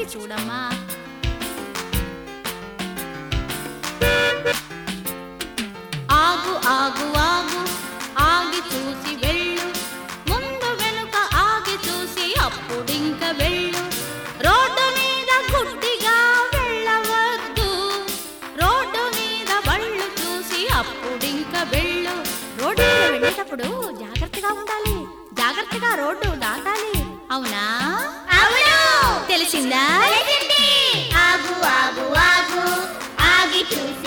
చూడమ్మా. ఆగు ఆగు ఆగు ఆగి చూసి వెళ్ళు, ముందు వెనుక ఆగి చూసి అప్పుడింక వెళ్ళు. రోడ్డు మీద గుడ్డిగా వెళ్ళవద్దు, రోడ్డు మీద బళ్ళు చూసి అప్పుడింక వెళ్ళు. రోడ్డు మీద వెళ్ళేటప్పుడు జాగ్రత్తగా ఉండాలి, జాగ్రత్తగా రోడ్డు దాటాలి. అవునా? తెలిసిందా? ఆగు ఆగు ఆగు ఆగి చూసి